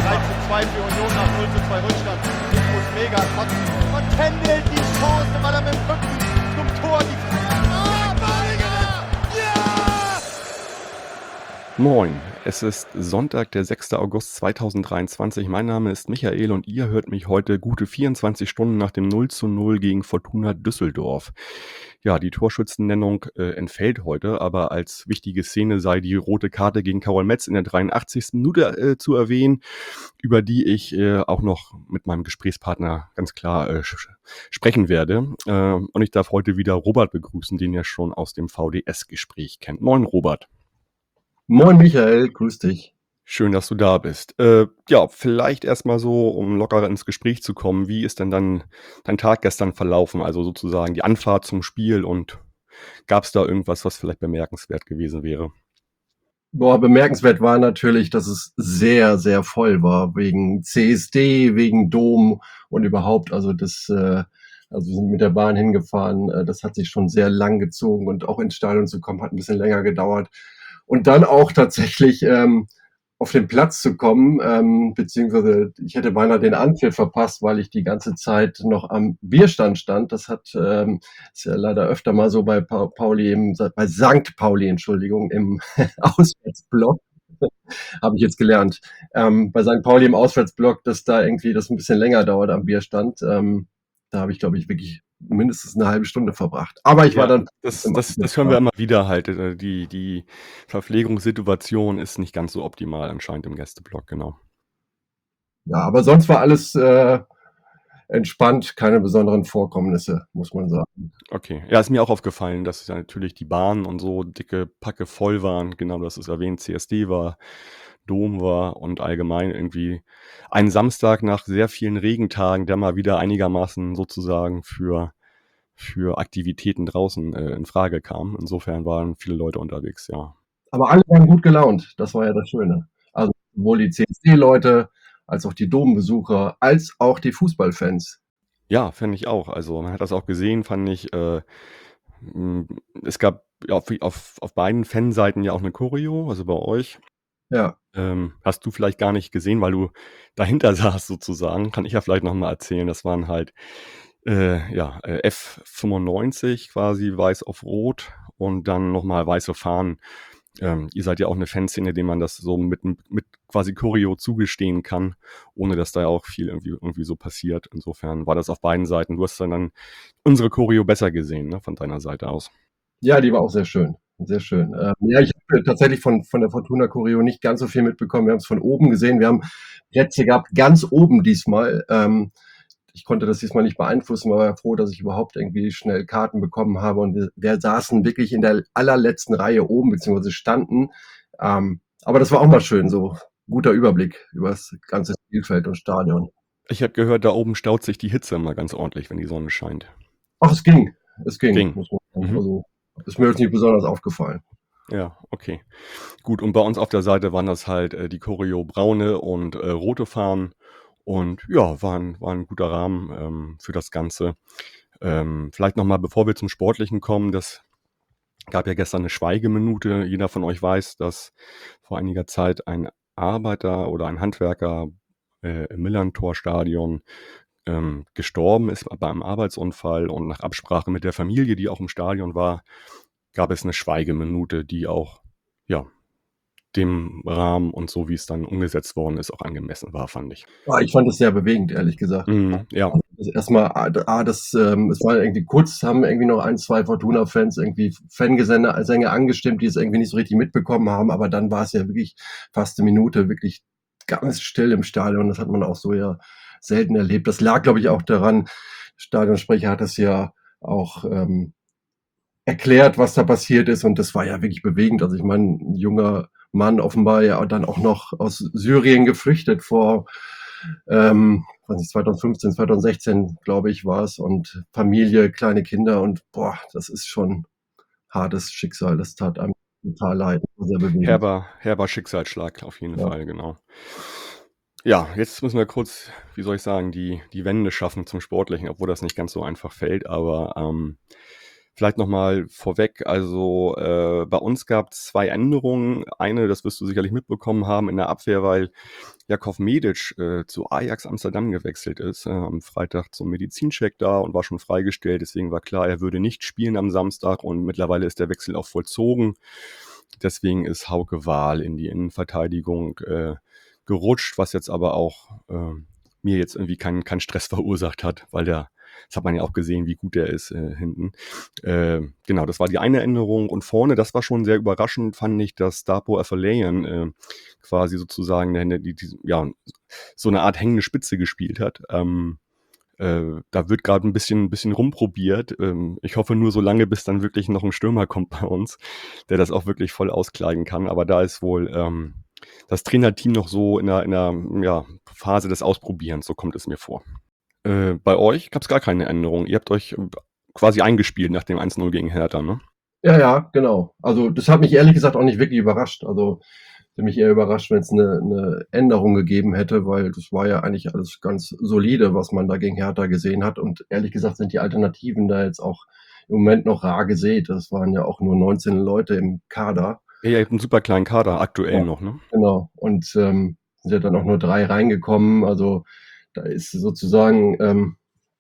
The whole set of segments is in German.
3:2 für Union nach 0:2 Rückstand. Infos mega kotzen. Und Kendall die Chance, weil er mit dem Rücken zum Tor die ja! Moin, es ist Sonntag, der 6. August 2023. Mein Name ist Michael und ihr hört mich heute gute 24 Stunden nach dem 0:0 gegen Fortuna Düsseldorf. Ja, die Torschützennennung entfällt heute, aber als wichtige Szene sei die rote Karte gegen Karol Metz in der 83. Minute zu erwähnen, über die ich auch noch mit meinem Gesprächspartner ganz klar sprechen werde. Und ich darf heute wieder Robert begrüßen, den ihr schon aus dem VDS-Gespräch kennt. Moin, Robert. Moin Michael, grüß dich. Schön, dass du da bist. Ja, vielleicht erstmal so, um lockerer ins Gespräch zu kommen. Wie ist denn dann dein Tag gestern verlaufen? Also sozusagen die Anfahrt zum Spiel, und gab es da irgendwas, was vielleicht bemerkenswert gewesen wäre? Bemerkenswert war natürlich, dass es sehr, sehr voll war, wegen CSD, wegen Dom und überhaupt. Also wir sind mit der Bahn hingefahren. Das hat sich schon sehr lang gezogen und auch ins Stadion zu kommen, hat ein bisschen länger gedauert. Und dann auch tatsächlich auf den Platz zu kommen, beziehungsweise ich hätte beinahe den Anpfiff verpasst, weil ich die ganze Zeit noch am Bierstand stand. Das ist ja leider öfter mal so bei bei St. Pauli, Entschuldigung, im Auswärtsblock. Habe ich jetzt gelernt. Bei St. Pauli im Auswärtsblock, dass da irgendwie das ein bisschen länger dauert am Bierstand. Da habe ich, glaube ich, wirklich mindestens eine halbe Stunde verbracht. Aber ich war dann... Das hören wir immer wieder halt. Die Verpflegungssituation ist nicht ganz so optimal anscheinend im Gästeblock, genau. Ja, aber sonst war alles entspannt, keine besonderen Vorkommnisse, muss man sagen. Okay. Ja, ist mir auch aufgefallen, dass ja natürlich die Bahnen und so dicke Packe voll waren. Genau, du hast es erwähnt, CSD war, Dom war und allgemein irgendwie ein Samstag nach sehr vielen Regentagen, der mal wieder einigermaßen sozusagen für Aktivitäten draußen in Frage kam. Insofern waren viele Leute unterwegs, ja. Aber alle waren gut gelaunt, das war ja das Schöne. Also sowohl die CSD-Leute, als auch die Dombesucher, als auch die Fußballfans. Ja, finde ich auch. Also man hat das auch gesehen, fand ich. Es gab ja auf beiden Fanseiten ja auch eine Choreo, also bei euch. Ja. Hast du vielleicht gar nicht gesehen, weil du dahinter saßt sozusagen. Kann ich ja vielleicht nochmal erzählen. Das waren halt F95 quasi weiß auf rot und dann nochmal weiße Fahnen. Ihr seid ja auch eine Fanszene, dem man das so mit quasi Choreo zugestehen kann, ohne dass da ja auch viel irgendwie so passiert. Insofern war das auf beiden Seiten. Du hast dann unsere Choreo besser gesehen, ne, von deiner Seite aus. Ja, die war auch sehr schön. Sehr schön. Ja, ich habe tatsächlich von der Fortuna Choreo nicht ganz so viel mitbekommen. Wir haben es von oben gesehen. Wir haben Plätze gehabt, ganz oben diesmal. Ich konnte das diesmal nicht beeinflussen, aber war froh, dass ich überhaupt irgendwie schnell Karten bekommen habe. Und wir saßen wirklich in der allerletzten Reihe oben, beziehungsweise standen. Aber das war auch mal schön, so guter Überblick über das ganze Spielfeld und Stadion. Ich habe gehört, da oben staut sich die Hitze immer ganz ordentlich, wenn die Sonne scheint. Ach, es ging. Ging. Also, ist mir jetzt nicht besonders aufgefallen. Ja, okay. Gut, und bei uns auf der Seite waren das halt die Choreo braune und rote Fahnen. Und ja, war ein guter Rahmen für das Ganze. Vielleicht nochmal, bevor wir zum Sportlichen kommen, das gab ja gestern eine Schweigeminute. Jeder von euch weiß, dass vor einiger Zeit ein Arbeiter oder ein Handwerker im Millerntor-Stadion gestorben ist bei einem Arbeitsunfall, und nach Absprache mit der Familie, die auch im Stadion war, gab es eine Schweigeminute, die auch dem Rahmen und so, wie es dann umgesetzt worden ist, auch angemessen war, fand ich. Ja, ich fand es sehr bewegend, ehrlich gesagt. Ja. Also erstmal, es war irgendwie kurz, haben irgendwie noch 1, 2 Fortuna-Fans irgendwie Fangesänge angestimmt, die es irgendwie nicht so richtig mitbekommen haben, aber dann war es ja wirklich fast eine Minute wirklich ganz still im Stadion. Das hat man auch so ja selten erlebt. Das lag, glaube ich, auch daran, der Stadionsprecher hat das ja auch erklärt, was da passiert ist, und das war ja wirklich bewegend. Also ich meine, ein junger Mann, offenbar ja dann auch noch aus Syrien geflüchtet vor 2015, 2016, glaube ich, war es, und Familie, kleine Kinder, und das ist schon hartes Schicksal. Das tat einem total leid. Sehr bewegend. Herber Schicksalsschlag auf jeden Fall, genau. Ja, jetzt müssen wir kurz, wie soll ich sagen, die Wende schaffen zum Sportlichen, obwohl das nicht ganz so einfach fällt, aber vielleicht nochmal vorweg, also bei uns gab es 2 Änderungen. Eine, das wirst du sicherlich mitbekommen haben, in der Abwehr, weil Jakov Medic zu Ajax Amsterdam gewechselt ist, am Freitag zum Medizincheck da und war schon freigestellt. Deswegen war klar, er würde nicht spielen am Samstag und mittlerweile ist der Wechsel auch vollzogen. Deswegen ist Hauke Wahl in die Innenverteidigung gerutscht, was jetzt aber auch mir jetzt irgendwie keinen Stress verursacht hat, weil das hat man ja auch gesehen, wie gut der ist hinten. Genau, das war die eine Änderung. Und vorne, das war schon sehr überraschend, fand ich, dass Darpo Afolayan quasi sozusagen so eine Art hängende Spitze gespielt hat. Da wird gerade ein bisschen rumprobiert. Ich hoffe nur so lange, bis dann wirklich noch ein Stürmer kommt bei uns, der das auch wirklich voll auskleiden kann. Aber da ist wohl das Trainerteam noch so in einer Phase des Ausprobierens, so kommt es mir vor. Bei euch gab es gar keine Änderung. Ihr habt euch quasi eingespielt nach dem 1-0 gegen Hertha, ne? Ja, genau. Also das hat mich ehrlich gesagt auch nicht wirklich überrascht. Also hätte mich eher überrascht, wenn es eine Änderung gegeben hätte, weil das war ja eigentlich alles ganz solide, was man da gegen Hertha gesehen hat. Und ehrlich gesagt sind die Alternativen da jetzt auch im Moment noch rar gesät. Das waren ja auch nur 19 Leute im Kader. Ja, ihr habt einen super kleinen Kader aktuell Ja. noch, ne? Genau. Und sind ja dann auch nur 3 reingekommen. Also da ist sozusagen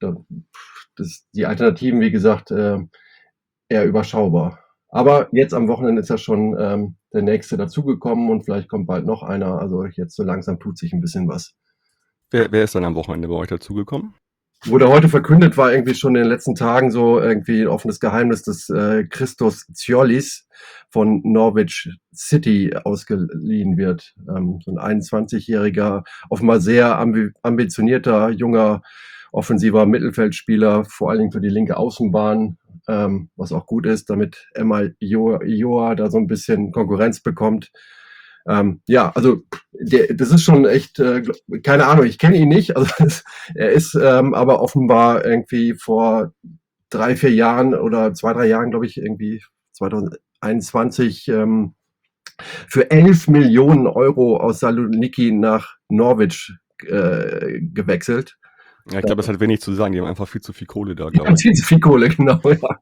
die Alternativen, wie gesagt, eher überschaubar. Aber jetzt am Wochenende ist ja schon der nächste dazugekommen und vielleicht kommt bald noch einer. Also jetzt so langsam tut sich ein bisschen was. Wer ist dann am Wochenende bei euch dazugekommen? Wurde heute verkündet, war irgendwie schon in den letzten Tagen so irgendwie ein offenes Geheimnis, dass Christos Tsiollis von Norwich City ausgeliehen wird. So ein 21-jähriger, offenbar sehr ambitionierter, junger, offensiver Mittelfeldspieler, vor allen Dingen für die linke Außenbahn, was auch gut ist, damit Emma Ioa da so ein bisschen Konkurrenz bekommt. Also das ist schon echt, keine Ahnung, ich kenne ihn nicht. Also er ist aber offenbar irgendwie vor 3-4 Jahren oder 2-3 Jahren, glaube ich, irgendwie 2021 für 11 Millionen Euro aus Saloniki nach Norwich gewechselt. Ja, ich glaube, das hat wenig zu sagen. Die haben einfach viel zu viel Kohle da, Die glaube haben ich. viel zu viel Kohle, genau.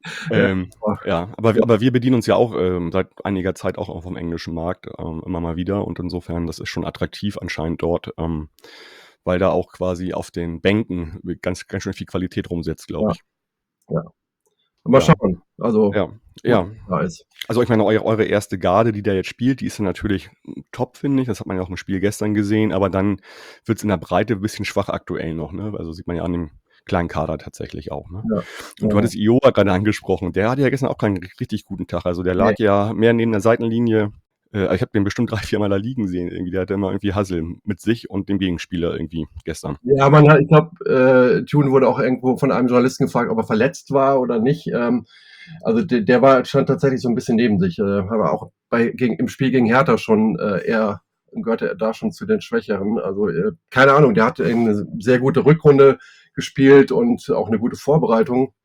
Aber wir bedienen uns ja auch seit einiger Zeit auch auf dem englischen Markt immer mal wieder. Und insofern, das ist schon attraktiv anscheinend dort, weil da auch quasi auf den Bänken ganz schön viel Qualität rumsetzt, glaube ich. Ja. Mal schauen. Also, Ja. da ist. Also ich meine, eure erste Garde, die da jetzt spielt, die ist dann natürlich top, finde ich. Das hat man ja auch im Spiel gestern gesehen. Aber dann wird es in der Breite ein bisschen schwach aktuell noch, ne? Also sieht man ja an dem kleinen Kader tatsächlich auch, ne? Ja. Und du hattest Ioa gerade angesprochen. Der hatte ja gestern auch keinen richtig guten Tag. Also der lag ja mehr neben der Seitenlinie. Ich habe den bestimmt 3-4 Mal da liegen sehen. Irgendwie. Der hatte immer irgendwie Hassel mit sich und dem Gegenspieler irgendwie gestern. Ja, ich glaube, Tune wurde auch irgendwo von einem Journalisten gefragt, ob er verletzt war oder nicht. Also der stand tatsächlich so ein bisschen neben sich. Aber auch im Spiel gegen Hertha schon gehörte er da schon zu den Schwächeren. Also keine Ahnung, der hatte eine sehr gute Rückrunde gespielt und auch eine gute Vorbereitung.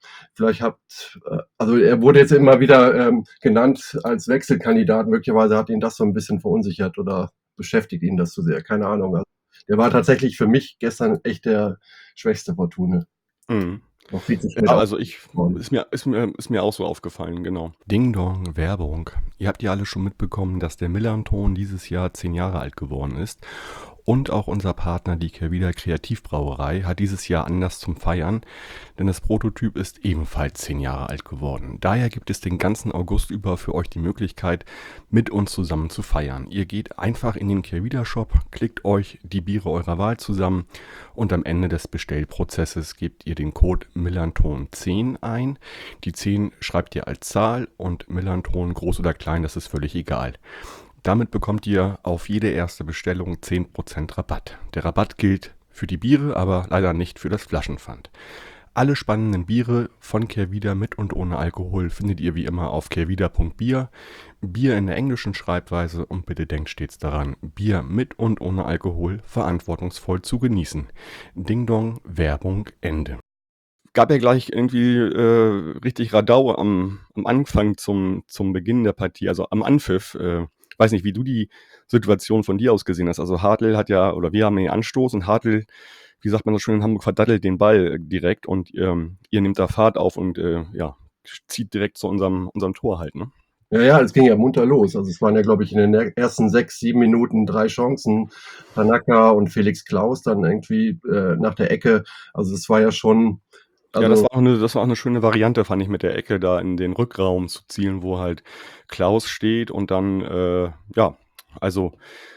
Also er wurde jetzt immer wieder genannt als Wechselkandidat. Möglicherweise hat ihn das so ein bisschen verunsichert oder beschäftigt ihn das zu sehr. Keine Ahnung. Also, der war tatsächlich für mich gestern echt der schwächste Fortune. Mhm. Ja, also ist mir auch so aufgefallen, genau. Ding Dong, Werbung. Ihr habt ja alle schon mitbekommen, dass der Millanton dieses Jahr 10 Jahre alt geworden ist. Und auch unser Partner, die Kehrwieder Kreativbrauerei, hat dieses Jahr Anlass zum Feiern, denn das Prototyp ist ebenfalls 10 Jahre alt geworden. Daher gibt es den ganzen August über für euch die Möglichkeit, mit uns zusammen zu feiern. Ihr geht einfach in den Kehrwieder Shop, klickt euch die Biere eurer Wahl zusammen und am Ende des Bestellprozesses gebt ihr den Code Millanton10 ein. Die 10 schreibt ihr als Zahl und Millanton groß oder klein, das ist völlig egal. Damit bekommt ihr auf jede erste Bestellung 10% Rabatt. Der Rabatt gilt für die Biere, aber leider nicht für das Flaschenpfand. Alle spannenden Biere von Kehrwieder mit und ohne Alkohol findet ihr wie immer auf kehrwieder.bier. Bier in der englischen Schreibweise und bitte denkt stets daran, Bier mit und ohne Alkohol verantwortungsvoll zu genießen. Ding Dong, Werbung, Ende. Gab ja gleich irgendwie richtig Radau am Anfang zum Beginn der Partie, also am Anpfiff. Weiß nicht, wie du die Situation von dir aus gesehen hast. Also Hartl hat ja, oder wir haben den Anstoß und Hartl, wie sagt man so schön in Hamburg, verdattelt den Ball direkt und ihr nehmt da Fahrt auf und zieht direkt zu unserem Tor halt, ne? Ja, ja, es ging ja munter los. Also es waren ja, glaube ich, in den ersten 6, 7 Minuten 3 Chancen. Tanaka und Felix Klaus dann irgendwie nach der Ecke. Also es war ja schon, Ja, also das war auch 'ne schöne Variante, fand ich, mit der Ecke da in den Rückraum zu zielen, wo halt Klaus steht und dann, ja, also,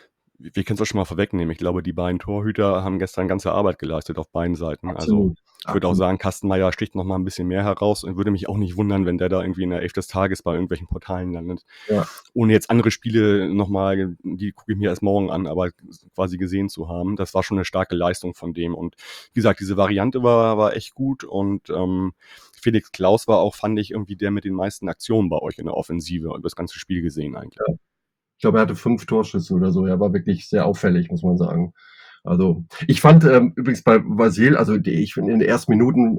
wir können's auch schon mal vorwegnehmen. Ich glaube, die beiden Torhüter haben gestern ganze Arbeit geleistet auf beiden Seiten. Also, absolut, ich würde auch absolut. sagen, Kastenmeier sticht noch mal 'n bisschen mehr heraus und würde mich auch nicht wundern, wenn der da irgendwie in der Elf des Tages bei irgendwelchen Portalen landet. Ja, Ohne jetzt andere Spiele noch mal, die gucke ich mir erst morgen an, aber quasi gesehen zu haben. Das war schon 'ne starke Leistung von dem. Und wie gesagt, diese Variante war echt gut und, Felix Klaus war auch, fand ich, irgendwie der mit den meisten Aktionen bei euch in der Offensive über das ganze Spiel gesehen eigentlich. ja. Ich glaube, er hatte 5 Torschüsse oder so. Er war wirklich sehr auffällig, muss man sagen. Also, ich fand, übrigens bei Vasil, also ich finde, in den ersten Minuten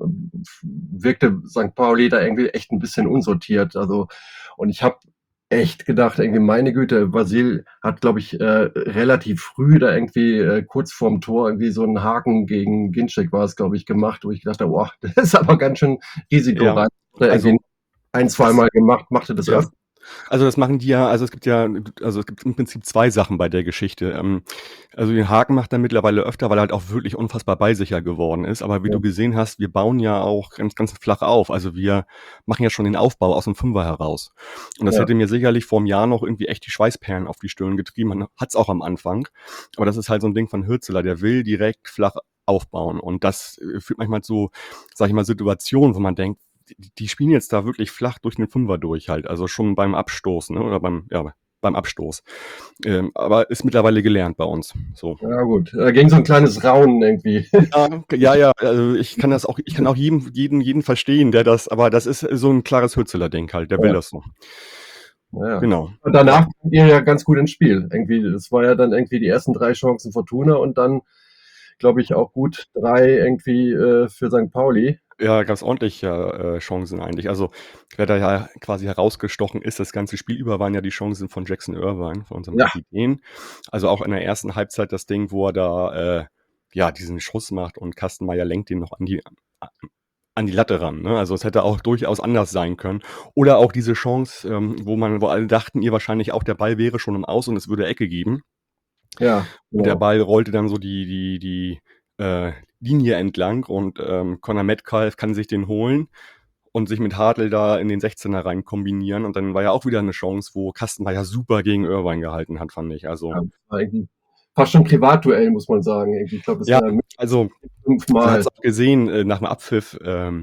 wirkte St. Pauli da irgendwie echt ein bisschen unsortiert. Also, und ich habe echt gedacht, irgendwie, meine Güte, Vasil hat, glaube ich, relativ früh da irgendwie kurz vorm Tor irgendwie so einen Haken gegen Ginczek war es, glaube ich, gemacht, wo ich gedacht habe, boah, das ist aber ganz schön Ja, risikoreich. Hat er also irgendwie ein, das zweimal gemacht, machte das ja. öfter. Also, das machen die ja, also es gibt im Prinzip 2 Sachen bei der Geschichte. Also, den Haken macht er mittlerweile öfter, weil er halt auch wirklich unfassbar ballsicher geworden ist. Aber wie Ja, du gesehen hast, wir bauen ja auch ganz flach auf. Also, wir machen ja schon den Aufbau aus dem Fünfer heraus. Und das ja, hätte mir sicherlich vorm Jahr noch irgendwie echt die Schweißperlen auf die Stirn getrieben. Man hat's auch am Anfang. Aber das ist halt so 'n Ding von Hürzeler, der will direkt flach aufbauen. Und das, führt manchmal zu, sage ich mal, Situationen, wo man denkt, die spielen jetzt da wirklich flach durch den Fünfer durch halt, also schon beim Abstoß, ne, oder beim Abstoß. Aber ist mittlerweile gelernt bei uns, so. ja gut. Da ging so ein kleines Raunen irgendwie. Ja, also ich kann auch jeden verstehen, der das, aber das ist so 'n klares Hürzeler-Ding halt, der will Ja, das so. ja, ja. Genau, Und ja. danach kamt ihr ja ganz gut ins Spiel. Irgendwie, das war ja dann irgendwie die ersten 3 Chancen Fortuna und dann, glaube ich, auch gut 3 irgendwie für St. Pauli. Ja, ganz ordentliche, Chancen eigentlich. Also, wer da ja quasi herausgestochen ist, das ganze Spiel über, waren ja die Chancen von Jackson Irvine, von unserem Ja, Kapitän. Also, auch in der ersten Halbzeit das Ding, wo er da, ja, diesen Schuss macht und Kastenmeier lenkt ihn noch an die Latte ran, ne? Also, es hätte auch durchaus anders sein können. Oder auch diese Chance, wo alle dachten, ihr wahrscheinlich auch, der Ball wäre schon im Aus und es würde Ecke geben. ja, Und der genau. Ball rollte dann so die Linie entlang und, Conor Metcalf kann sich den holen und sich mit Hartl da in den 16er rein kombinieren. Und dann war ja auch wieder 'ne Chance, wo Kastenmeier super gegen Irvine gehalten hat, fand ich. Also, Ja, das war irgendwie fast schon Privatduell, muss man sagen. Irgendwie. Ich glaube, das ja, war also, 5 man Mal. hat's auch gesehen, nach dem Abpfiff,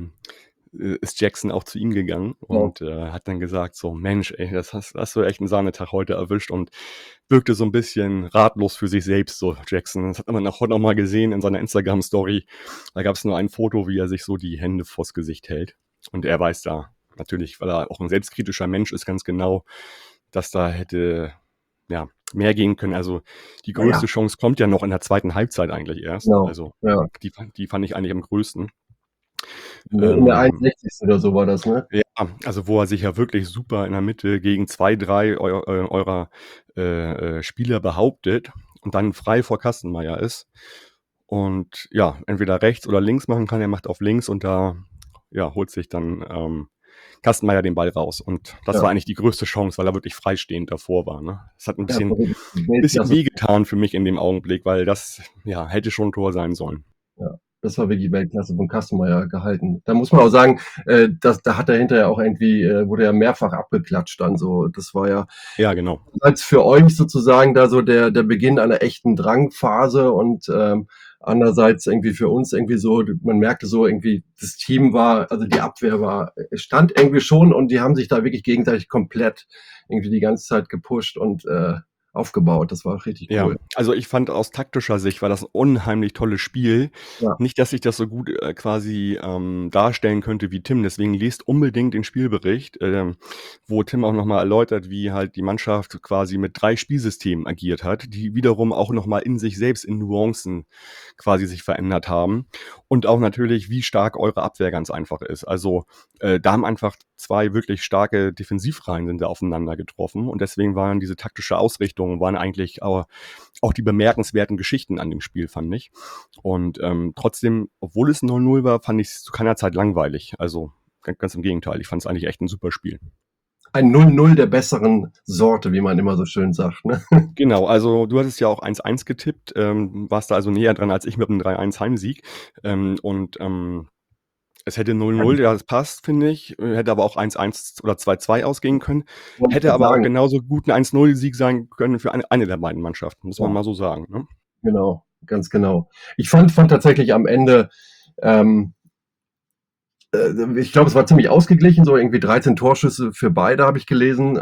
ist Jackson auch zu ihm gegangen Ja, und, hat dann gesagt so: „Mensch, ey, das hast du echt 'n Sahnetag heute erwischt“, und wirkte so 'n bisschen ratlos für sich selbst, so Jackson. Das hat man auch heute noch mal gesehen in seiner Instagram-Story. Da gab's nur ein Foto, wie er sich so die Hände vors Gesicht hält. Und er weiß da natürlich, weil er auch 'n selbstkritischer Mensch ist, ganz genau, dass da hätte, ja, mehr gehen können. Also, die ja, ja, größte Chance kommt ja noch in der zweiten Halbzeit eigentlich erst. genau. Also, Ja. die fand ich eigentlich am größten. In der Ähm 61. oder so war das, ne? ja, also wo er sich ja wirklich super in der Mitte gegen 2, 3 eurer, Spieler behauptet und dann frei vor Kastenmeier ist und ja, entweder rechts oder links machen kann. Er macht auf links und da, ja, holt sich dann, Kastenmeier den Ball raus. Und das Ja, war eigentlich die größte Chance, weil er wirklich freistehend davor war, ne? Es hat 'n ja, bisschen verrückt. bisschen Weltklasse. wehgetan für mich in dem Augenblick, weil das, ja, hätte schon 'n Tor sein sollen. Ja, das war wirklich Weltklasse von Kastenmeier gehalten. Da muss man auch sagen, da hat er hinterher auch irgendwie, wurde er mehrfach abgeklatscht dann so. Das war ja Ja, genau. als für euch sozusagen da so der Beginn einer echten Drangphase und andererseits irgendwie für uns irgendwie so, man merkte so irgendwie, das Team war, also die Abwehr war, stand irgendwie schon und die haben sich da wirklich gegenseitig komplett irgendwie die ganze Zeit gepusht und aufgebaut. Das war richtig Ja, cool. also ich fand, aus taktischer Sicht war das 'n unheimlich tolles Spiel. Ja, Nicht, dass ich das so gut, quasi, darstellen könnte wie Tim, deswegen lest unbedingt den Spielbericht, wo Tim auch noch mal erläutert, wie halt die Mannschaft quasi mit 3 Spielsystemen agiert hat, die wiederum auch noch mal in sich selbst in Nuancen quasi sich verändert haben und auch natürlich, wie stark eure Abwehr ganz einfach ist. Also, da haben einfach 2 wirklich starke Defensivreihen sind da aufeinander getroffen und deswegen waren diese taktische Ausrichtungen waren eigentlich auch die bemerkenswerten Geschichten an dem Spiel, fand ich. Und, trotzdem, obwohl es 0:0 war, fand ich's zu keiner Zeit langweilig. Also, ganz im Gegenteil. Ich fand's eigentlich echt 'n super Spiel. ein 0-0 der besseren Sorte, wie man immer so schön sagt, ne? Genau, also du hattest ja auch 1-1 getippt, warst da also näher dran als ich mit einem 3-1 Heimsieg. Es hätte 0-0, ja, das passt, finde ich. Hätte aber auch 1-1 oder 2-2 ausgehen können. Wollte ich Hätte grad aber auch sagen. genauso gut ein 1-0-Sieg sein können für eine der beiden Mannschaften, muss man Ja. mal so sagen, ne? Genau, ganz genau. Ich fand tatsächlich am Ende, ähm, ich glaube, es war ziemlich ausgeglichen, so irgendwie 13 Torschüsse für beide, habe ich gelesen.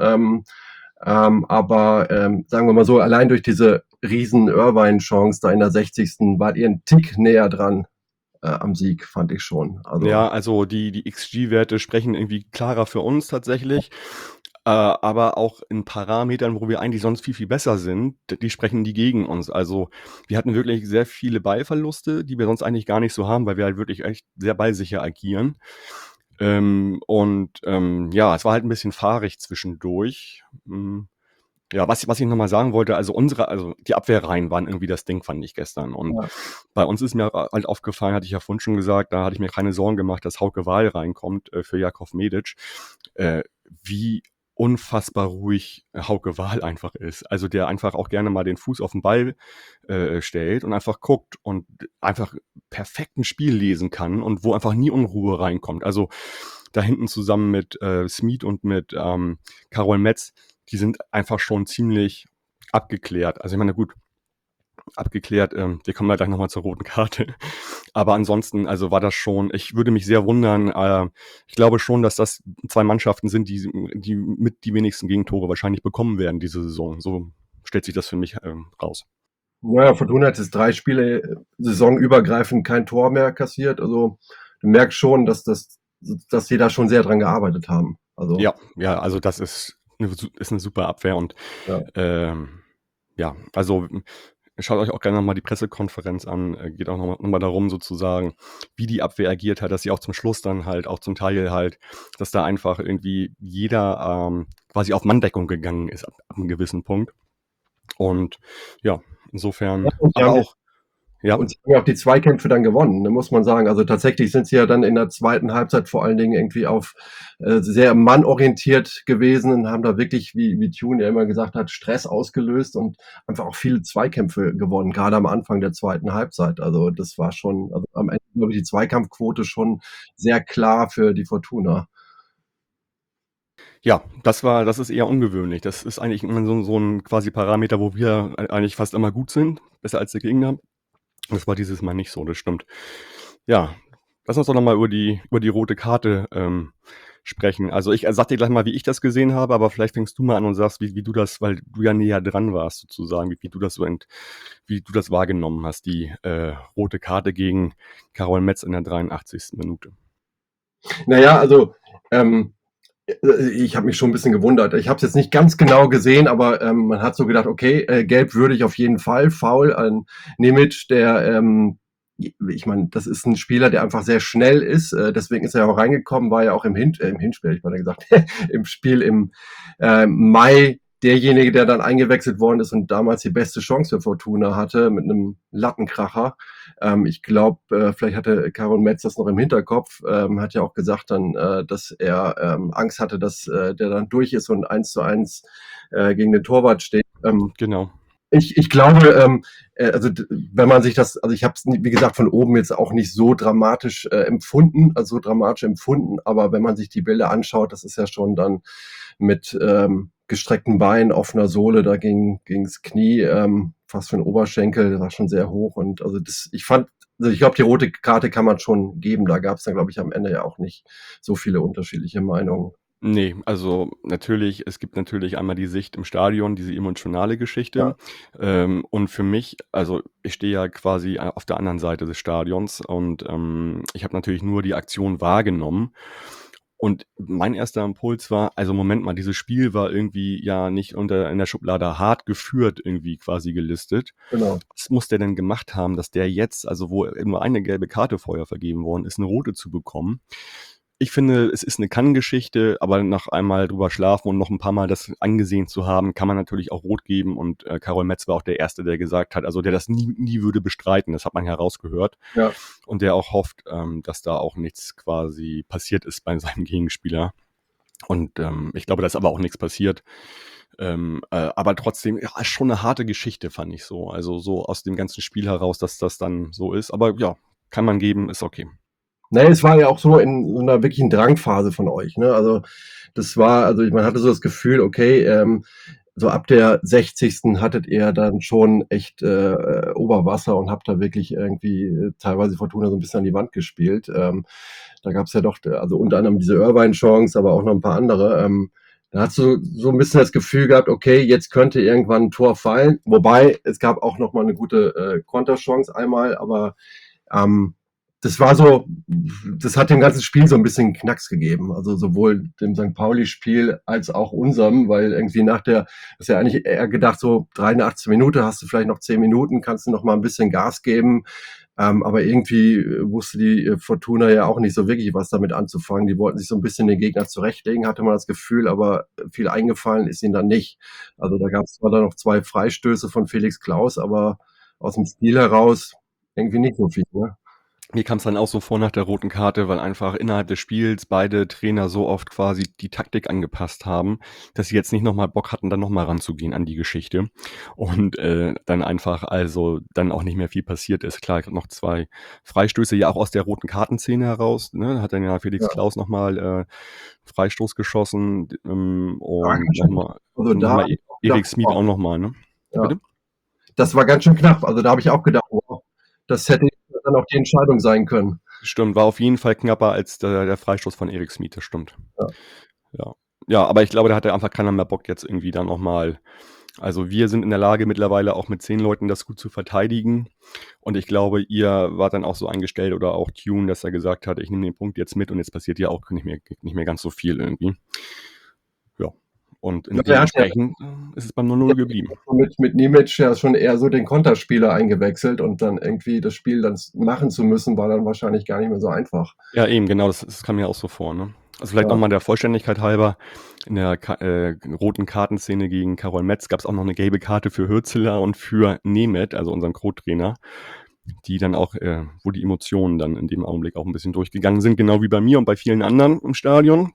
Aber sagen wir mal so, allein durch diese riesen Irvine-Chance da in der 60. wart ihr einen Tick näher dran am Sieg, fand ich schon. Also, Ja, also die XG-Werte sprechen irgendwie klarer für uns tatsächlich, aber auch in Parametern, wo wir eigentlich sonst viel, viel besser sind, die sprechen die gegen uns. Also, wir hatten wirklich sehr viele Ballverluste, die wir sonst eigentlich gar nicht so haben, weil wir halt wirklich echt sehr ballsicher agieren. Ja, es war halt ein bisschen fahrig zwischendurch. Ja, was ich noch mal sagen wollte, also die Abwehrreihen waren irgendwie das Ding, fand ich gestern. Und ja. bei uns ist mir halt aufgefallen, hatte ich ja vorhin schon gesagt, da hatte ich mir keine Sorgen gemacht, dass Hauke Wahl reinkommt für Jakov Medic. Wie unfassbar ruhig Hauke Wahl einfach ist. Also der einfach auch gerne mal den Fuß auf den Ball stellt und einfach guckt und einfach perfekt ein Spiel lesen kann und wo einfach nie Unruhe reinkommt. Also da hinten zusammen mit Smith und mit Karol Metz, die sind einfach schon ziemlich abgeklärt. Also ich meine, gut, abgeklärt, wir kommen ja gleich nochmal zur roten Karte. Aber ansonsten, also war das schon, ich würde mich sehr wundern, ich glaube schon, dass das zwei Mannschaften sind, die mit die wenigsten Gegentore wahrscheinlich bekommen werden diese Saison. So stellt sich das für mich raus. Ja, Fortuna hat jetzt 3 Spiele saisonübergreifend kein Tor mehr kassiert. Also du merkst schon, dass sie da schon sehr dran gearbeitet haben. Also, Ja, also das ist eine super Abwehr und ja. ja, also schaut euch auch gerne nochmal die Pressekonferenz an. Geht auch nochmal darum sozusagen, wie die Abwehr agiert hat, dass sie auch zum Schluss dann halt, auch zum Teil halt, dass da einfach irgendwie jeder quasi auf Manndeckung gegangen ist ab einem gewissen Punkt. Und ja, insofern, Und sie aber haben auch, ja, Und sie haben ja auch die Zweikämpfe dann gewonnen, ne, muss man sagen. Also tatsächlich sind sie ja dann in der zweiten Halbzeit vor allen Dingen irgendwie auf sehr mannorientiert gewesen und haben da wirklich, wie Tune ja immer gesagt hat, Stress ausgelöst und einfach auch viele Zweikämpfe gewonnen, gerade am Anfang der zweiten Halbzeit. Also das war schon, also am Ende glaube ich die Zweikampfquote schon sehr klar für die Fortuna. ja, das ist eher ungewöhnlich. Das ist eigentlich immer so ein quasi Parameter, wo wir eigentlich fast immer gut sind, besser als der Gegner. Das war dieses Mal nicht so, das stimmt. Ja, lass uns doch noch mal über die rote Karte sprechen. Also ich sag dir gleich mal, wie ich das gesehen habe, aber vielleicht fängst du mal an und sagst, wie du das, weil du ja näher dran warst sozusagen, wie du das wie du das wahrgenommen hast, die rote Karte gegen Karol Metz in der 83. Minute. Naja, also ich habe mich schon ein bisschen gewundert. Ich habe es jetzt nicht ganz genau gesehen, aber man hat so gedacht, okay, gelb würde ich auf jeden Fall, Foul an Nemic, der, ich meine, das ist ein Spieler, der einfach sehr schnell ist, deswegen ist er auch reingekommen, war ja auch im Hinspiel, ich meine gesagt, im Spiel im Mai derjenige, der dann eingewechselt worden ist und damals die beste Chance für Fortuna hatte mit einem Lattenkracher. Ich glaube, vielleicht hatte Karol Metz das noch im Hinterkopf, hat ja auch gesagt dann, dass er Angst hatte, dass der dann durch ist und 1:1 gegen den Torwart steht. Genau. Ich glaube, also wenn man sich das, also ich habe es wie gesagt von oben jetzt auch nicht so dramatisch empfunden, also so dramatisch empfunden, aber wenn man sich die Bilder anschaut, das ist ja schon dann mit gestreckten Beinen, offener Sohle, da ging's Knie, fast für den Oberschenkel, das war schon sehr hoch und also ich glaube, die rote Karte kann man schon geben. Da gab es dann, glaube ich, am Ende ja auch nicht so viele unterschiedliche Meinungen. Nee, also natürlich, es gibt natürlich einmal die Sicht im Stadion, diese emotionale Geschichte. Ja, Und für mich, also ich stehe ja quasi auf der anderen Seite des Stadions und ich habe natürlich nur die Aktion wahrgenommen. Und mein erster Impuls war, also Moment mal, dieses Spiel war irgendwie ja nicht in der Schublade hart geführt irgendwie quasi gelistet. genau. Was muss der denn gemacht haben, dass der jetzt, also wo nur eine gelbe Karte vorher vergeben worden ist, eine rote zu bekommen? Ich finde, es ist eine Kann-Geschichte, aber nach einmal drüber schlafen und noch ein paar Mal das angesehen zu haben, kann man natürlich auch rot geben. Und Karol Metz war auch der Erste, der gesagt hat, also der das nie würde bestreiten. Das hat man herausgehört. Ja. Und der auch hofft, dass da auch nichts quasi passiert ist bei seinem Gegenspieler. Und ich glaube, da ist aber auch nichts passiert. Aber trotzdem, ja, ist schon eine harte Geschichte, fand ich so. Also so aus dem ganzen Spiel heraus, dass das dann so ist. Aber ja, kann man geben, ist okay. Ne, es war ja auch so in so einer wirklichen Drangphase von euch, ne? Also, das war also, man hatte so das Gefühl, okay, so ab der 60. hattet ihr dann schon echt, Oberwasser und habt da wirklich irgendwie teilweise Fortuna so ein bisschen an die Wand gespielt. Da gab's ja doch also, unter anderem diese Irvine-Chance, aber auch noch ein paar andere. Da hast du so ein bisschen das Gefühl gehabt, okay, jetzt könnte irgendwann ein Tor fallen. Wobei, es gab auch noch mal 'ne gute, Konterchance einmal, aber, ähm, das war so, das hat dem ganzen Spiel so ein bisschen Knacks gegeben. Also sowohl dem St. Pauli-Spiel als auch unserem, weil irgendwie das ist ja eigentlich eher gedacht, so 83 Minuten hast du vielleicht noch 10 Minuten, kannst du noch mal ein bisschen Gas geben. Aber irgendwie wusste die Fortuna ja auch nicht so wirklich, was damit anzufangen. Die wollten sich so ein bisschen den Gegner zurechtlegen, hatte man das Gefühl, aber viel eingefallen ist ihnen dann nicht. Also da gab es zwar dann noch 2 Freistöße von Felix Klaus, aber aus dem Spiel heraus irgendwie nicht so viel, ne? Mir kam es dann auch so vor nach der roten Karte, weil einfach innerhalb des Spiels beide Trainer so oft quasi die Taktik angepasst haben, dass sie jetzt nicht nochmal Bock hatten, dann nochmal ranzugehen an die Geschichte. Und dann einfach also dann auch nicht mehr viel passiert ist. Klar, noch 2 Freistöße, ja auch aus der roten Kartenszene heraus. Ne? Hat dann ja Felix Ja. Klaus nochmal Freistoß geschossen War und ganz schön knapp. Also da nochmal habe ich auch Erik gedacht, Smith wow, auch nochmal, ne? ja, Bitte? das war ganz schön knapp. Also da habe ich auch gedacht, wow, das hätte dann auch die Entscheidung sein können. Stimmt, war auf jeden Fall knapper als der Freistoß von Erik Smith, das stimmt. Ja. Ja. Ja, aber ich glaube, da hatte einfach keiner mehr Bock jetzt irgendwie dann nochmal. Also wir sind in der Lage mittlerweile auch mit 10 Leuten das gut zu verteidigen. Und ich glaube, ihr wart dann auch so eingestellt oder auch Tune, dass er gesagt hat, ich nehme den Punkt jetzt mit und jetzt passiert ja auch nicht mehr ganz so viel irgendwie. Ja. Und Ja, er hat ja dementsprechend ist es beim 0-0 geblieben. mit Nimic ja schon eher so den Konterspieler eingewechselt und dann irgendwie das Spiel dann machen zu müssen, war dann wahrscheinlich gar nicht mehr so einfach. Ja, eben, genau, das kam mir auch so vor, ne? Also vielleicht Ja. nochmal der Vollständigkeit halber, in der roten Kartenszene gegen Karol Metz gab es auch noch eine gelbe Karte für Hürzeler und für Nemeth, also unseren Co-Trainer, die dann auch, wo die Emotionen dann in dem Augenblick auch ein bisschen durchgegangen sind, genau wie bei mir und bei vielen anderen im Stadion.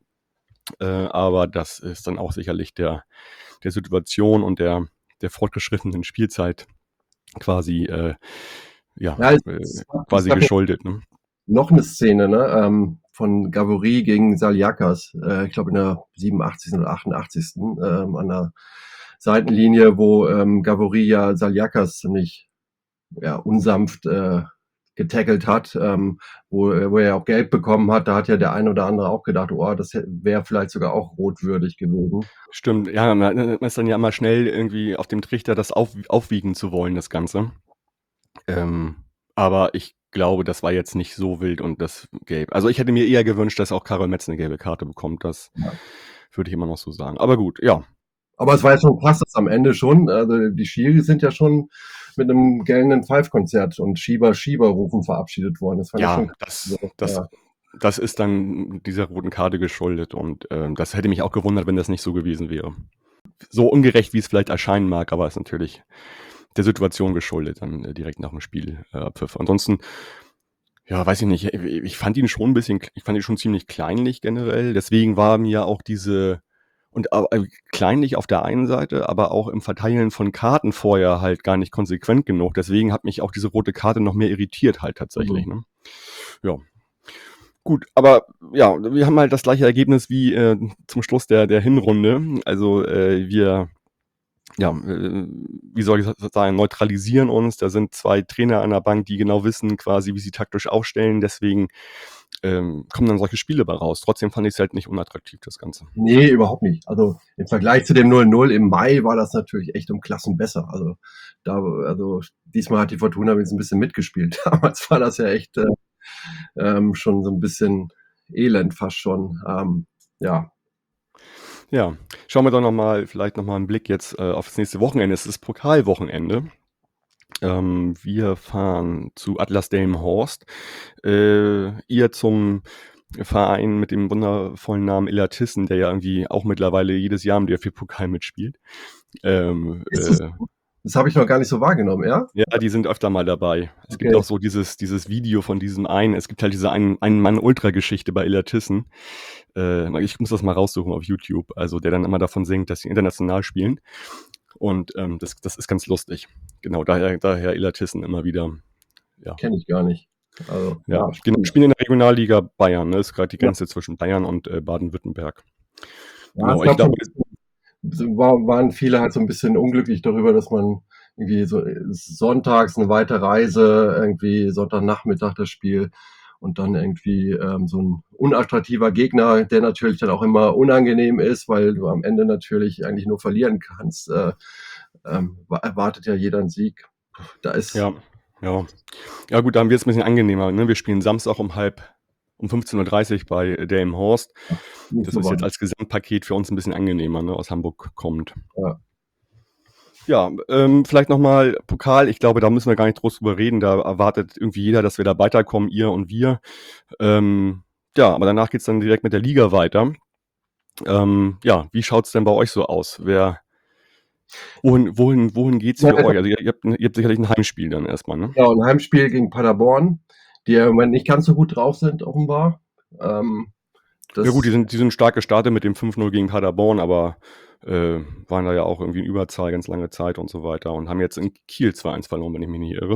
Aber das ist dann auch sicherlich der Situation und der fortgeschrittenen Spielzeit quasi, Ja, es quasi gab ja geschuldet, ne? noch eine Szene, ne, von Gavory gegen Saliakas, ich glaube in der 87. oder 88. An der Seitenlinie, wo Gavory ja Saliakas ziemlich unsanft getackelt hat, wo er ja auch Gelb bekommen hat. Da hat ja der eine oder andere auch gedacht, oh, das wäre vielleicht sogar auch rotwürdig gewesen. Stimmt, ja, man ist dann ja immer schnell irgendwie auf dem Trichter, das aufwiegen zu wollen, das Ganze. Aber ich glaube, das war jetzt nicht so wild und das Gelb. Also ich hätte mir eher gewünscht, dass auch Karol Metz eine gelbe Karte bekommt. Das würde ich immer noch so sagen. Aber gut, ja. Aber es war ja schon krass, dass am Ende schon, also die Schiris sind ja schon mit einem gellenden Pfeifkonzert und Schieber-Schieber-Rufen verabschiedet worden. Das fand ich Ja, schon krass. das ist dann dieser roten Karte geschuldet und das hätte mich auch gewundert, wenn das nicht so gewesen wäre. So ungerecht, wie es vielleicht erscheinen mag, aber ist natürlich der Situation geschuldet, dann direkt nach dem Spiel Abpfiff. Ansonsten, ja, weiß ich nicht, ich fand ihn schon ziemlich kleinlich generell, deswegen war mir auch kleinlich auf der einen Seite, aber auch im Verteilen von Karten vorher halt gar nicht konsequent genug, deswegen hat mich auch diese rote Karte noch mehr irritiert halt tatsächlich, ne? Ja. Gut, aber ja, wir haben halt das gleiche Ergebnis wie zum Schluss der Hinrunde. Also wir, wie soll ich sagen, neutralisieren uns. Da sind 2 Trainer an der Bank, die genau wissen quasi, wie sie taktisch aufstellen. Deswegen kommen dann solche Spiele bei raus. Trotzdem fand ich es halt nicht unattraktiv, das Ganze. Nee, überhaupt nicht. Also im Vergleich zu dem 0-0 im Mai war das natürlich echt um Klassen besser. Also diesmal hat die Fortuna wenigstens ein bisschen mitgespielt. Damals war das ja echt schon so ein bisschen elend fast schon. Ja. Ja, schauen wir doch vielleicht noch mal einen Blick jetzt auf das nächste Wochenende. Es ist das Pokalwochenende. Wir fahren zu Atlas Delmenhorst. Ihr zum Verein mit dem wundervollen Namen Illertissen, der ja irgendwie auch mittlerweile jedes Jahr im DFB-Pokal mitspielt. Ist es Das habe ich noch gar nicht so wahrgenommen, ja? Ja, die sind öfter mal dabei. Es gibt Okay. auch so dieses Video von diesem einen, es gibt halt diese Ein-Mann-Ultra-Geschichte bei Illertissen. Ich muss das mal raussuchen auf YouTube, also der dann immer davon singt, dass sie international spielen. Und das ist ganz lustig. Genau, daher Illertissen immer wieder. Ja, Kenne ich gar nicht. Also, ja. ja, Genau, spannend. spielen in der Regionalliga Bayern, ne? Ist gerade die Ja, Grenze zwischen Bayern und Baden-Württemberg. ja, es Genau, ich gab so ein glaube, bisschen, waren viele halt so ein bisschen unglücklich darüber, dass man irgendwie so sonntags eine weite Reise, irgendwie Sonntagnachmittag das Spiel und dann irgendwie so ein unattraktiver Gegner, der natürlich dann auch immer unangenehm ist, weil du am Ende natürlich eigentlich nur verlieren kannst. Erwartet ja jeder einen Sieg. Da ist ja, ja. Ja gut, da haben wir es ein bisschen angenehmer. Ne? Wir spielen Samstag um 15:30 Uhr bei Delmenhorst. nicht Das so ist jetzt weit. als Gesamtpaket für uns ein bisschen angenehmer, ne? Aus Hamburg kommt. Ja. Ja, vielleicht nochmal Pokal. Ich glaube, da müssen wir gar nicht groß drüber reden. Da erwartet irgendwie jeder, dass wir da weiterkommen, ihr und wir. Ja, aber danach geht's dann direkt mit der Liga weiter. Ja, wie schaut's denn bei euch so aus? Wohin geht's Ja, für euch? Also ihr habt sicherlich ein Heimspiel dann erstmal, ne? ja, ein Heimspiel gegen Paderborn, die ja im Moment nicht ganz so gut drauf sind, offenbar. Ja gut, die Das, sind stark gestartet mit dem 5-0 gegen Paderborn, aber waren da ja auch irgendwie in Überzahl ganz lange Zeit und so weiter und haben jetzt in Kiel 2-1 verloren, wenn ich mich nicht irre.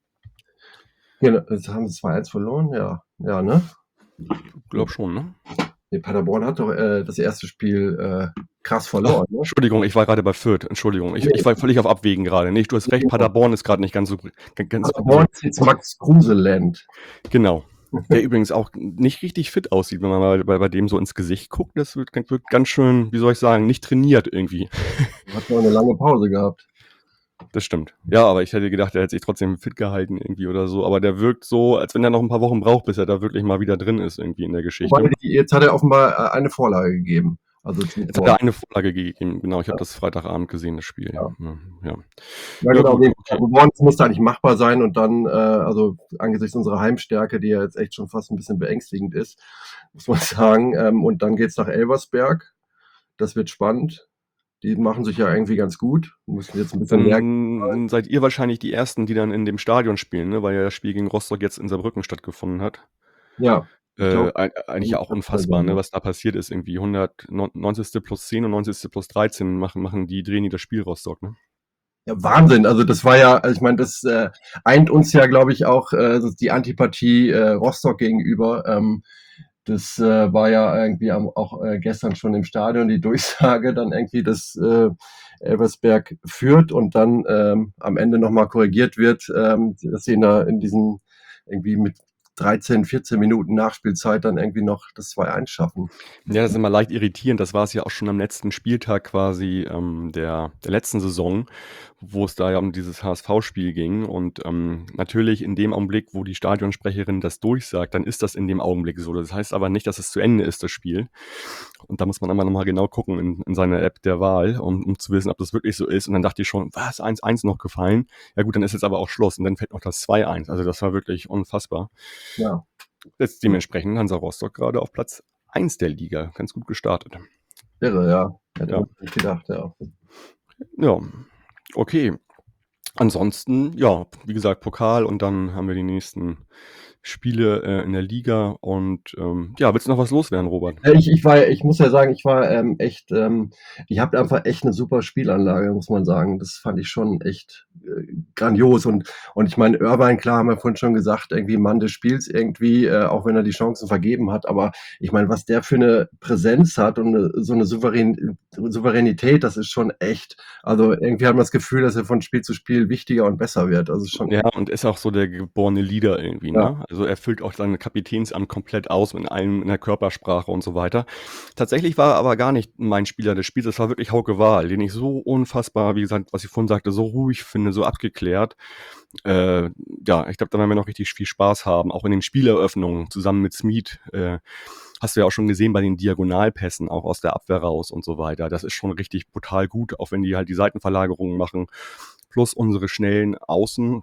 genau, jetzt haben sie 2-1 verloren, ja. Ja, ne? Glaub schon, ne? Nee, Paderborn hat doch das erste Spiel krass Ach, verloren, ne? Entschuldigung, ich war gerade bei Fürth. Entschuldigung, ich war völlig auf Abwägen gerade. Nee, du hast recht, Paderborn ist gerade nicht ganz so, Paderborn ist jetzt Max Kruse-Land. genau. Der übrigens auch nicht richtig fit aussieht, wenn man mal bei dem so ins Gesicht guckt. Das wird ganz schön, wie soll ich sagen, nicht trainiert irgendwie. Hat noch eine lange Pause gehabt. Das stimmt. Ja, aber ich hätte gedacht, er hätte sich trotzdem fit gehalten irgendwie oder so. Aber der wirkt so, als wenn er noch ein paar Wochen braucht, bis er da wirklich mal wieder drin ist irgendwie in der Wobei, Geschichte. jetzt hat er offenbar eine Vorlage gegeben. Also zum Jetzt hat Tor. er eine Vorlage gegeben. Genau, ich habe das Freitagabend gesehen, das Spiel. Ja. Ja, Ja, ja genau. gut, Nee, okay. Paderborn musste eigentlich machbar sein und dann, also angesichts unserer Heimstärke, die ja jetzt echt schon fast ein bisschen beängstigend ist, muss man sagen. Und dann geht's nach Elversberg. Das wird spannend. Die machen sich ja irgendwie ganz gut. Müssen jetzt ein bisschen mehr. Dann seid ihr wahrscheinlich die Ersten, die dann in dem Stadion spielen, ne? Weil ja das Spiel gegen Rostock jetzt in Saarbrücken stattgefunden hat. Ja, ich glaube, Eigentlich ja auch unfassbar, ne? Was da passiert ist. Irgendwie 190. plus 10 und 90. plus 13 drehen die das Spiel Rostock, ne? ja, Wahnsinn. Also das war ja, also ich meine, das eint uns ja, glaube ich, auch die Antipathie Rostock gegenüber. Das war ja irgendwie auch gestern schon im Stadion die Durchsage, dann irgendwie, dass Elversberg führt und dann am Ende nochmal korrigiert wird, dass sie in diesen irgendwie mit 13, 14 Minuten Nachspielzeit dann irgendwie noch das 2-1 schaffen. Ja, das ist immer leicht irritierend. Das war es ja auch schon am letzten Spieltag quasi der letzten Saison, wo es da ja um dieses HSV-Spiel ging. Und natürlich in dem Augenblick, wo die Stadionsprecherin das durchsagt, dann ist das in dem Augenblick so. Das heißt aber nicht, dass es zu Ende ist, das Spiel. Und da muss man einmal nochmal genau gucken in seiner App der Wahl, um zu wissen, ob das wirklich so ist. Und dann dachte ich schon, was, 1-1 noch gefallen? Ja gut, dann ist jetzt aber auch Schluss. Und dann fällt noch das 2-1. Also das war wirklich unfassbar. Ja, Jetzt dementsprechend Hansa Rostock gerade auf Platz 1 der Liga. Ganz gut gestartet. irre, ja. Hätte Ja. man nicht gedacht, ja. Ja, okay. Ansonsten, ja, wie gesagt, Pokal und dann haben wir die nächsten Spiele in der Liga. Und ja, willst du noch was loswerden, Robert? Ich muss ja sagen, ich war echt, ich habe einfach echt eine super Spielanlage, muss man sagen. Das fand ich schon echt grandios. Und ich meine, Irvine, klar, haben wir vorhin schon gesagt, irgendwie Mann des Spiels irgendwie, auch wenn er die Chancen vergeben hat. Aber ich meine, was der für eine Präsenz hat und so eine Souveränität, das ist schon echt. Also irgendwie hat man das Gefühl, dass er von Spiel zu Spiel wichtiger und besser wird. Also schon. Ja, und ist auch so der geborene Leader irgendwie, Ja. ne? Also er füllt auch sein Kapitänsamt komplett aus mit allem in der Körpersprache und so weiter. Tatsächlich war er aber gar nicht mein Spieler des Spiels, das war wirklich Hauke Wahl, den ich so unfassbar, wie gesagt, was ich vorhin sagte, so ruhig finde, so abgeklärt. Ja, ich glaube, da werden wir noch richtig viel Spaß haben, auch in den Spieleröffnungen zusammen mit Smith. Hast du ja auch schon gesehen bei den Diagonalpässen, auch aus der Abwehr raus und so weiter. Das ist schon richtig brutal gut, auch wenn die halt die Seitenverlagerungen machen, plus unsere schnellen Außen.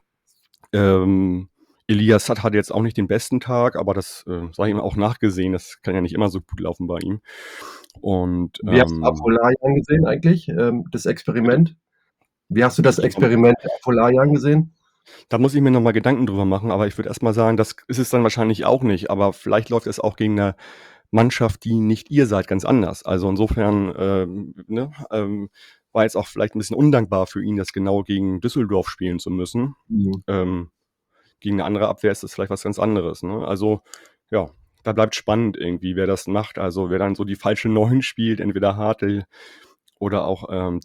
Elias hat jetzt auch nicht den besten Tag, aber das sei ihm auch nachgesehen. Das kann ja nicht immer so gut laufen bei ihm. Und Wie hast du Afolayan gesehen eigentlich, das Experiment? Wie hast du das Experiment Afolayan gesehen? Da muss ich mir noch mal Gedanken drüber machen, aber ich würde erst mal sagen, das ist es dann wahrscheinlich auch nicht, aber vielleicht läuft es auch gegen 'ne Mannschaft, die nicht ihr seid, ganz anders. Also, insofern, ne, war jetzt auch vielleicht 'n bisschen undankbar für ihn, das genau gegen Düsseldorf spielen zu müssen. Mhm. Gegen 'ne andere Abwehr ist das vielleicht was ganz anderes, ne? Also, ja, da bleibt spannend irgendwie, wer das macht. Also, wer dann so die falsche 9 spielt, entweder Hartl oder auch,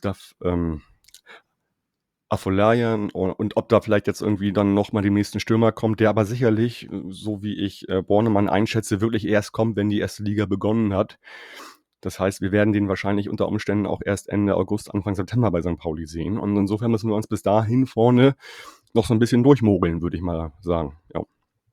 Afolayan und ob da vielleicht jetzt irgendwie dann noch mal demnächst 'n Stürmer kommt, der aber sicherlich, so wie ich, Bornemann einschätze, wirklich erst kommt, wenn die 1. Liga begonnen hat. Das heißt, wir werden den wahrscheinlich unter Umständen auch erst Ende August, Anfang September bei St. Pauli sehen. Und insofern müssen wir uns bis dahin vorne noch so 'n bisschen durchmogeln, würde ich mal sagen, ja.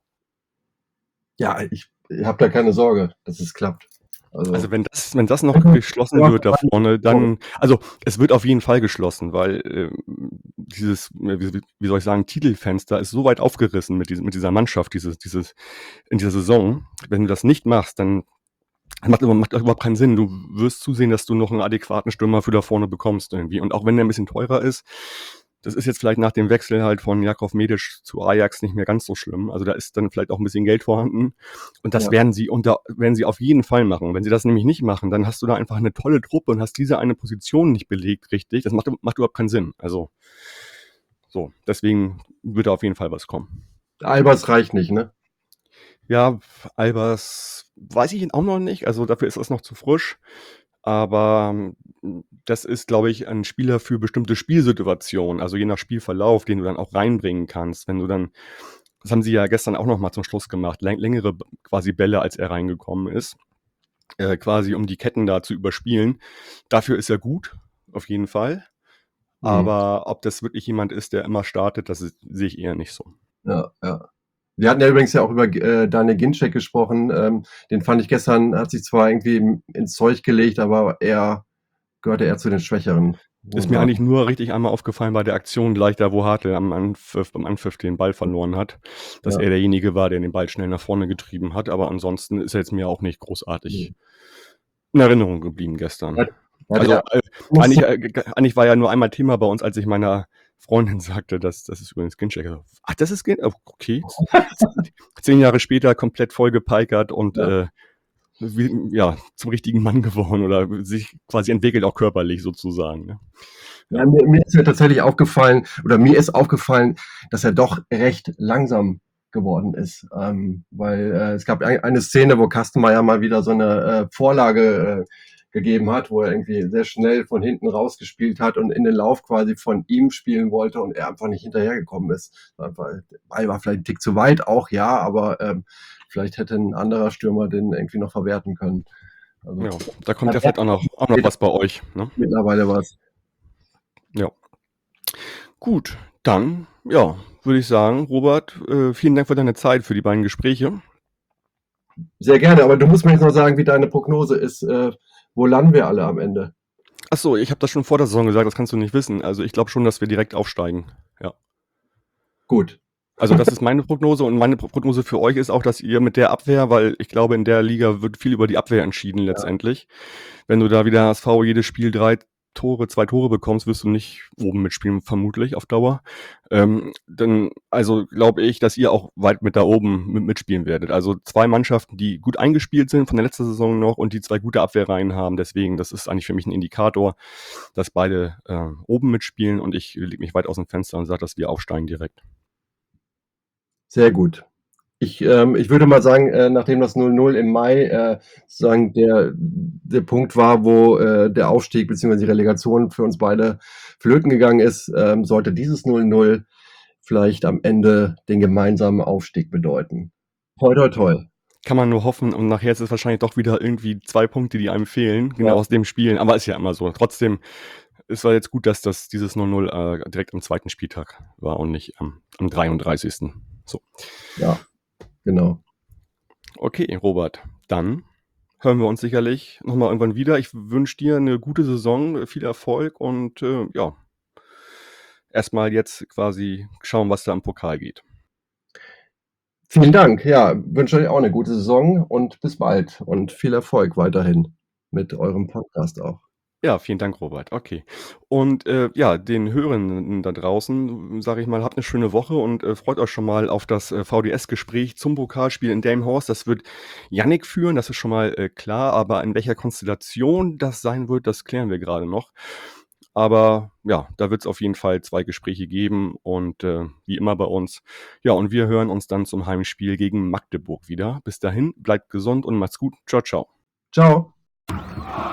Ja, ich habe da keine Sorge, dass es klappt. Also, wenn das noch geschlossen wird da vorne, dann also, es wird auf jeden Fall geschlossen, weil, dieses, wie soll ich sagen, Titelfenster ist so weit aufgerissen mit dieser Mannschaft, dieses in dieser Saison. Wenn du das nicht machst, dann macht das überhaupt keinen Sinn. Du wirst zusehen, dass du noch 'n adäquaten Stürmer für da vorne bekommst irgendwie. Und auch wenn der 'n bisschen teurer ist, das ist jetzt vielleicht nach dem Wechsel halt von Jakov Medic zu Ajax nicht mehr ganz so schlimm. Also, da ist dann vielleicht auch 'n bisschen Geld vorhanden. Und das Ja. werden sie auf jeden Fall machen. Wenn sie das nämlich nicht machen, dann hast du da einfach 'ne tolle Truppe und hast diese eine Position nicht belegt richtig. Das macht überhaupt keinen Sinn. Also, so, deswegen wird da auf jeden Fall was kommen. Albers reicht nicht, ne? Ja, Albers weiß ich auch noch nicht. Also, dafür ist das noch zu frisch. Aber, das ist, glaube ich, ein Spieler für bestimmte Spielsituationen, also je nach Spielverlauf, den du dann auch reinbringen kannst. Wenn du dann das haben sie ja gestern auch noch mal zum Schluss gemacht, längere quasi Bälle, als er reingekommen ist, quasi um die Ketten da zu überspielen. Dafür ist er gut, auf jeden Fall. Mhm. Aber ob das wirklich jemand ist, der immer startet, das sehe ich eher nicht so. Ja, ja. Wir hatten ja übrigens ja auch über Daniel Ginczek gesprochen. Den fand ich gestern, hat sich zwar irgendwie ins Zeug gelegt, aber gehörte eher zu den Schwächeren. Ist mir eigentlich nur richtig einmal aufgefallen bei der Aktion gleich da, wo Hartl beim Anpfiff den Ball verloren hat, dass Ja. er derjenige war, der den Ball schnell nach vorne getrieben hat. Aber ansonsten ist er jetzt mir auch nicht großartig in Erinnerung geblieben gestern. Ja, Also, eigentlich war ja nur einmal Thema bei uns, als ich meiner Freundin sagte, das ist übrigens Ginczek. Ach, das ist Ginczek? Oh, okay. 10 Jahre später komplett vollgepeikert und zum richtigen Mann geworden oder sich quasi entwickelt, auch körperlich sozusagen. Ne? Ja, mir ist ja tatsächlich aufgefallen, oder mir ist aufgefallen, dass er doch recht langsam geworden ist. Weil es gab eine Szene, wo Kastenmeier mal wieder so eine Vorlage gegeben hat, wo er irgendwie sehr schnell von hinten rausgespielt hat und in den Lauf quasi von ihm spielen wollte und er einfach nicht hinterhergekommen ist. Der Ball war vielleicht ein Tick zu weit auch, ja, aber vielleicht hätte ein anderer Stürmer den irgendwie noch verwerten können. Also, ja, da kommt ja vielleicht auch noch was bei euch. Ne? Mittlerweile was. Ja. Gut, dann, ja, würde ich sagen, Robert, vielen Dank für deine Zeit, für die beiden Gespräche. Sehr gerne, aber du musst mir jetzt noch sagen, wie deine Prognose ist. Wo landen wir alle am Ende? Ach so, ich habe das schon vor der Saison gesagt, das kannst du nicht wissen. Also, ich glaube schon, dass wir direkt aufsteigen. Ja. Gut. Also, das ist meine Prognose und meine Prognose für euch ist auch, dass ihr mit der Abwehr, weil ich glaube, in der Liga wird viel über die Abwehr entschieden letztendlich. Wenn du da wieder HSV jedes Spiel 2 Tore bekommst, wirst du nicht oben mitspielen, vermutlich auf Dauer. Dann, also glaube ich, dass ihr auch weit mit da oben mitspielen werdet. Also 2 Mannschaften, die gut eingespielt sind von der letzten Saison noch und die 2 gute Abwehrreihen haben. Deswegen, das ist eigentlich für mich ein Indikator, dass beide oben mitspielen und ich lege mich weit aus dem Fenster und sage, dass wir aufsteigen direkt. Sehr gut. Ich würde mal sagen, nachdem das 0-0 im Mai sozusagen der Punkt war, wo der Aufstieg bzw. die Relegation für uns beide flöten gegangen ist, sollte dieses 0-0 vielleicht am Ende den gemeinsamen Aufstieg bedeuten. Toi, toi, toi. Kann man nur hoffen und nachher ist es wahrscheinlich doch wieder irgendwie 2 Punkte, die einem fehlen, genau aus dem Spielen, aber ist ja immer so. Trotzdem, es war jetzt gut, dass dieses 0-0 direkt am 2. Spieltag war und nicht am 33. So. Ja, genau. Okay, Robert, dann hören wir uns sicherlich noch mal irgendwann wieder. Ich wünsche dir eine gute Saison, viel Erfolg und ja, erstmal jetzt quasi schauen, was da im Pokal geht. Vielen Dank. Ja, wünsche euch auch eine gute Saison und bis bald und viel Erfolg weiterhin mit eurem Podcast auch. Ja, vielen Dank, Robert. Okay. Und ja, den Hörenden da draußen sage ich mal, habt eine schöne Woche und freut euch schon mal auf das VDS-Gespräch zum Pokalspiel in Delmenhorst. Das wird Jannik führen, das ist schon mal klar, aber in welcher Konstellation das sein wird, das klären wir gerade noch. Aber ja, da wird es auf jeden Fall 2 Gespräche geben und wie immer bei uns. Ja, und wir hören uns dann zum Heimspiel gegen Magdeburg wieder. Bis dahin, bleibt gesund und macht's gut. Ciao, ciao. Ciao.